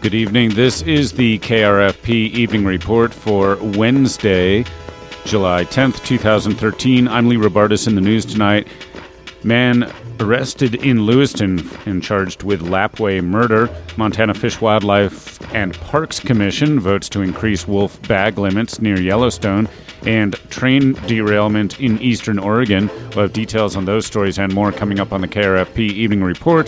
Good evening. This is the KRFP Evening Report for Wednesday, July 10th, 2013. I'm Lee Robartis. In the news tonight. Man arrested in Lewiston and charged with Lapwai murder. Montana Fish, Wildlife, and Parks Commission votes to increase wolf bag limits near Yellowstone. And train derailment in eastern Oregon. We'll have details on those stories and more coming up on the KRFP Evening Report.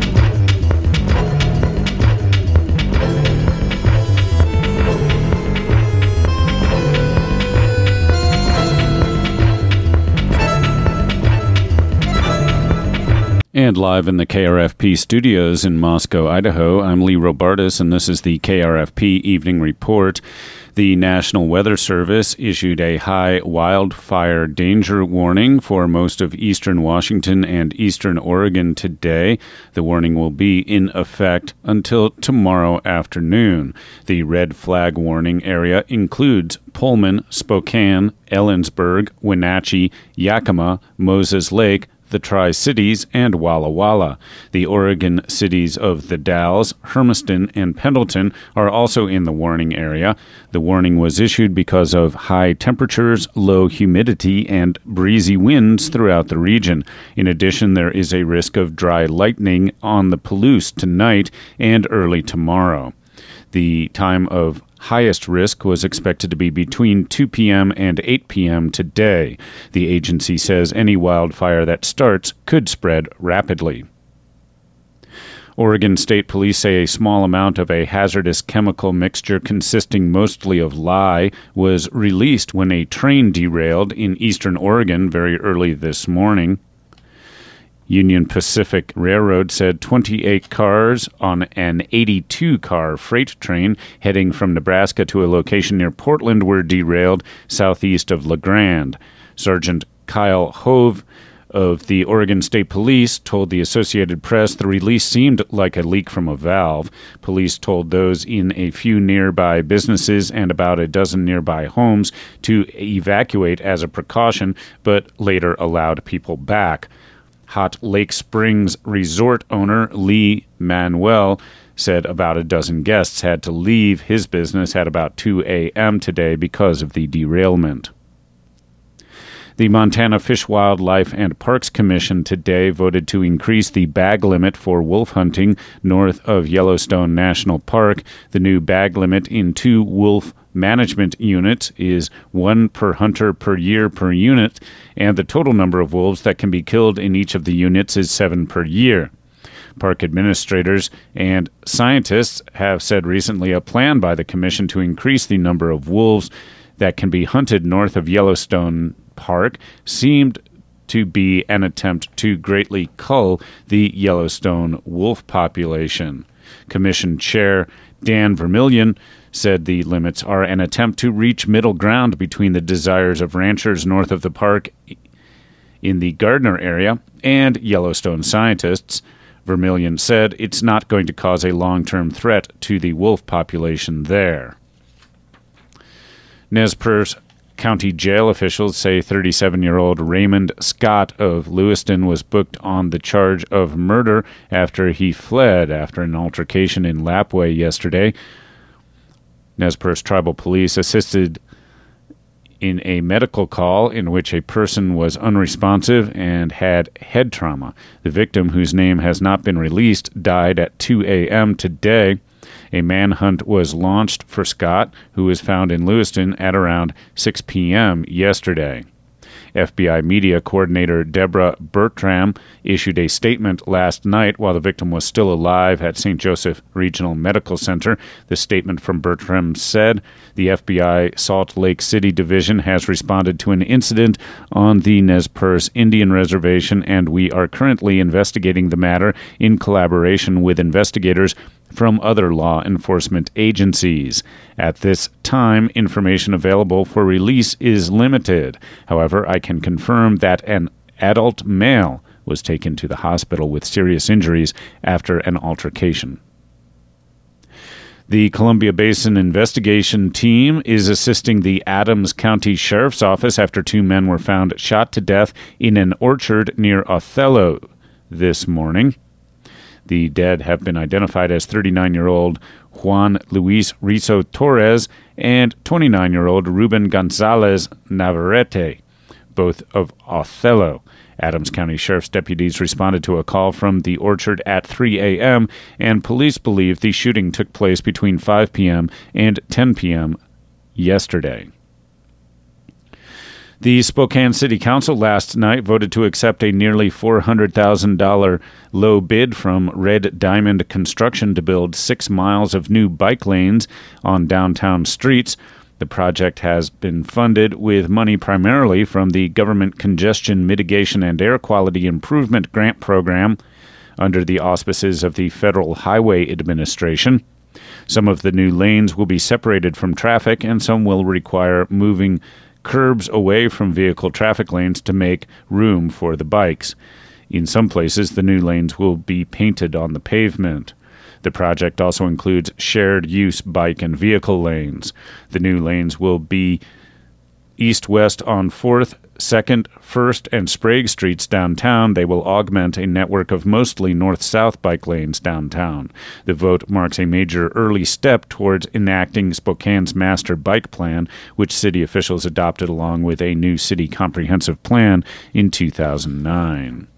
And live in the KRFP studios in Moscow, Idaho, I'm Lee Robartis, and this is the KRFP Evening Report. The National Weather Service issued a high wildfire danger warning for most of eastern Washington and eastern Oregon today. The warning will be in effect until tomorrow afternoon. The red flag warning area includes Pullman, Spokane, Ellensburg, Wenatchee, Yakima, Moses Lake, the Tri-Cities, and Walla Walla. The Oregon cities of The Dalles, Hermiston, and Pendleton are also in the warning area. The warning was issued because of high temperatures, low humidity, and breezy winds throughout the region. In addition, there is a risk of dry lightning on the Palouse tonight and early tomorrow. The time of highest risk was expected to be between 2 p.m. and 8 p.m. today. The agency says any wildfire that starts could spread rapidly. Oregon State Police say a small amount of a hazardous chemical mixture consisting mostly of lye was released when a train derailed in eastern Oregon very early this morning. Union Pacific Railroad said 28 cars on an 82-car freight train heading from Nebraska to a location near Portland were derailed southeast of La Grande. Sergeant Kyle Hove of the Oregon State Police told the Associated Press the release seemed like a leak from a valve. Police told those in a few nearby businesses and about a dozen nearby homes to evacuate as a precaution, but later allowed people back. Hot Lake Springs resort owner Lee Manuel said about a dozen guests had to leave his business at about 2 a.m. today because of the derailment. The Montana Fish, Wildlife, and Parks Commission today voted to increase the bag limit for wolf hunting north of Yellowstone National Park. The new bag limit in 2 wolf management units is 1 per hunter per year per unit, and the total number of wolves that can be killed in each of the units is 7 per year. Park administrators and scientists have said recently a plan by the commission to increase the number of wolves that can be hunted north of Yellowstone Park seemed to be an attempt to greatly cull the Yellowstone wolf population. Commission Chair Dan Vermillion said the limits are an attempt to reach middle ground between the desires of ranchers north of the park in the Gardner area and Yellowstone scientists. Vermillion said it's not going to cause a long-term threat to the wolf population there. Nez Perce County jail officials say 37-year-old Raymond Scott of Lewiston was booked on the charge of murder after he fled after an altercation in Lapwai yesterday. Nez Perce Tribal Police assisted in a medical call in which a person was unresponsive and had head trauma. The victim, whose name has not been released, died at 2 a.m. today. A manhunt was launched for Scott, who was found in Lewiston at around 6 p.m. yesterday. FBI media coordinator Deborah Bertram issued a statement last night while the victim was still alive at St. Joseph Regional Medical Center. The statement from Bertram said the FBI Salt Lake City Division has responded to an incident on the Nez Perce Indian Reservation, and we are currently investigating the matter in collaboration with investigators from other law enforcement agencies. At this time, information available for release is limited. However, I can confirm that an adult male was taken to the hospital with serious injuries after an altercation. The Columbia Basin Investigation Team is assisting the Adams County Sheriff's Office after 2 men were found shot to death in an orchard near Othello this morning. The dead have been identified as 39-year-old Juan Luis Rizo Torres and 29-year-old Ruben Gonzalez Navarrete, both of Othello. Adams County Sheriff's deputies responded to a call from the Orchard at 3 a.m., and police believe the shooting took place between 5 p.m. and 10 p.m. yesterday. The Spokane City Council last night voted to accept a nearly $400,000 low bid from Red Diamond Construction to build 6 miles of new bike lanes on downtown streets. The project has been funded with money primarily from the Government Congestion Mitigation and Air Quality Improvement Grant Program under the auspices of the Federal Highway Administration. Some of the new lanes will be separated from traffic, and some will require moving curbs away from vehicle traffic lanes to make room for the bikes. In some places, the new lanes will be painted on the pavement. The project also includes shared-use bike and vehicle lanes. The new lanes will be east-west on 4th, 2nd, 1st, and Sprague Streets downtown. They will augment a network of mostly north-south bike lanes downtown. The vote marks a major early step towards enacting Spokane's master bike plan, which city officials adopted along with a new city comprehensive plan in 2009.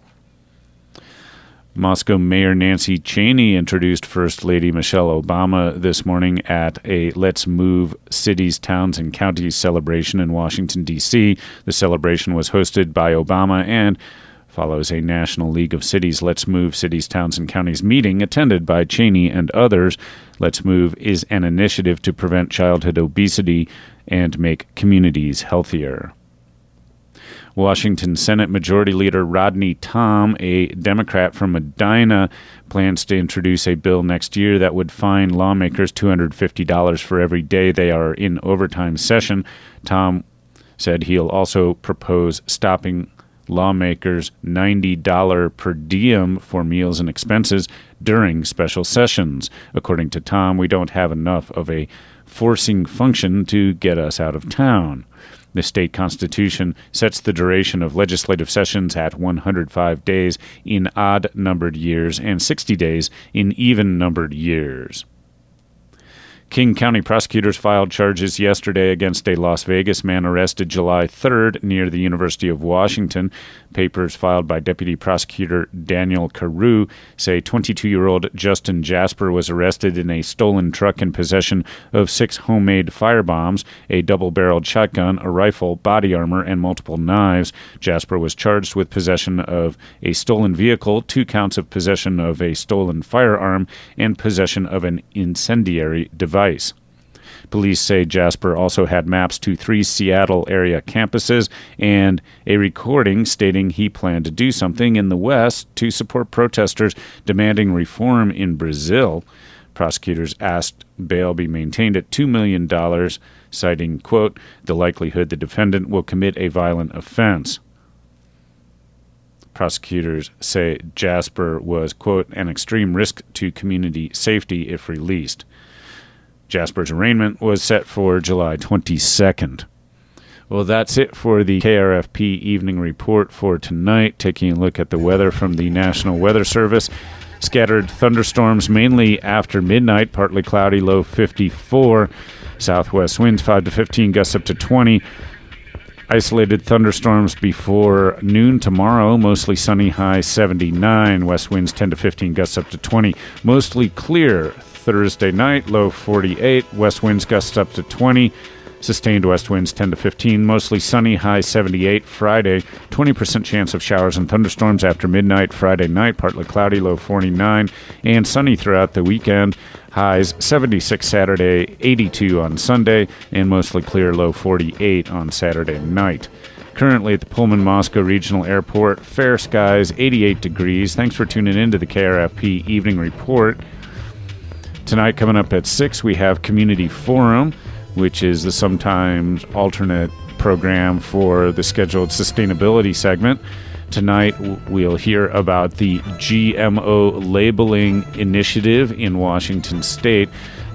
Moscow Mayor Nancy Cheney introduced First Lady Michelle Obama this morning at a Let's Move Cities, Towns, and Counties celebration in Washington, D.C. The celebration was hosted by Obama and follows a National League of Cities Let's Move Cities, Towns, and Counties meeting attended by Cheney and others. Let's Move is an initiative to prevent childhood obesity and make communities healthier. Washington Senate Majority Leader Rodney Tom, a Democrat from Medina, plans to introduce a bill next year that would fine lawmakers $250 for every day they are in overtime session. Tom said he'll also propose stopping lawmakers' $90 per diem for meals and expenses during special sessions. According to Tom, we don't have enough of a forcing function to get us out of town. The state constitution sets the duration of legislative sessions at 105 days in odd-numbered years and 60 days in even-numbered years. King County prosecutors filed charges yesterday against a Las Vegas man arrested July 3rd near the University of Washington. Papers filed by Deputy Prosecutor Daniel Carew say 22-year-old Justin Jasper was arrested in a stolen truck in possession of 6 homemade firebombs, a double-barreled shotgun, a rifle, body armor, and multiple knives. Jasper was charged with possession of a stolen vehicle, 2 counts of possession of a stolen firearm, and possession of an incendiary device. Police say Jasper also had maps to 3 Seattle area campuses and a recording stating he planned to do something in the West to support protesters demanding reform in Brazil. Prosecutors asked bail be maintained at $2 million, citing, quote, the likelihood the defendant will commit a violent offense. Prosecutors say Jasper was, quote, an extreme risk to community safety if released. Jasper's arraignment was set for July 22nd. Well, that's it for the KRFP Evening Report for tonight. Taking a look at the weather from the National Weather Service. Scattered thunderstorms mainly after midnight, partly cloudy, low 54. Southwest winds 5 to 15, gusts up to 20. Isolated thunderstorms before noon tomorrow, mostly sunny, high 79. West winds 10 to 15, gusts up to 20. Mostly clear Thursday night, low 48. West winds gusts up to 20. Sustained west winds 10 to 15. Mostly sunny, high 78. Friday, 20% chance of showers and thunderstorms after midnight. Friday night, partly cloudy, low 49. And sunny throughout the weekend. Highs 76 Saturday, 82 on Sunday, and mostly clear, low 48 on Saturday night. Currently at the Pullman-Moscow Regional Airport, fair skies, 88 degrees. Thanks for tuning in to the KRFP Evening Report. Tonight, coming up at 6, we have Community Forum, which is the sometimes alternate program for the scheduled sustainability segment. Tonight, we'll hear about the GMO labeling initiative in Washington State.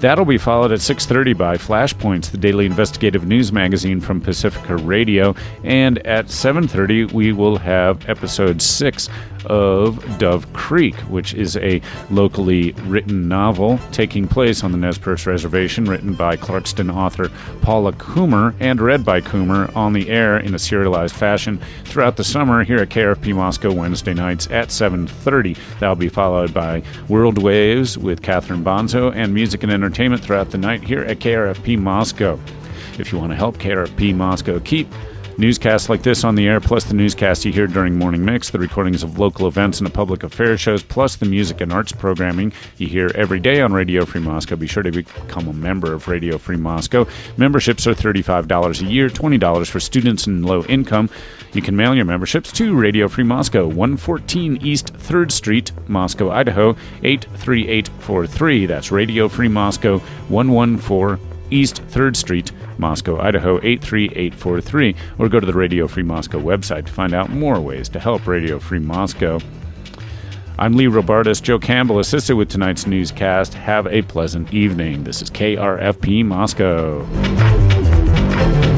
That'll be followed at 6:30 by Flashpoints, the daily investigative news magazine from Pacifica Radio. And at 7:30, we will have episode 6 of Dove Creek, which is a locally written novel taking place on the Nez Perce Reservation, written by Clarkston author Paula Coomer and read by Coomer on the air in a serialized fashion throughout the summer here at KRFP Moscow Wednesday nights at 7:30. That'll be followed by World Waves with Catherine Bonzo and music and entertainment throughout the night here at KRFP Moscow. If you want to help KRFP Moscow keep newscasts like this on the air, plus the newscasts you hear during Morning Mix, the recordings of local events and the public affairs shows, plus the music and arts programming you hear every day on Radio Free Moscow, be sure to become a member of Radio Free Moscow. Memberships are $35 a year, $20 for students and low income. You can mail your memberships to Radio Free Moscow, 114 East 3rd Street, Moscow, Idaho, 83843. That's Radio Free Moscow, 114 East 3rd Street, Moscow, Idaho, 83843, or go to the Radio Free Moscow website to find out more ways to help Radio Free Moscow. I'm Lee Robartis. Joe Campbell assisted with tonight's newscast. Have a pleasant evening. This is KRFP Moscow.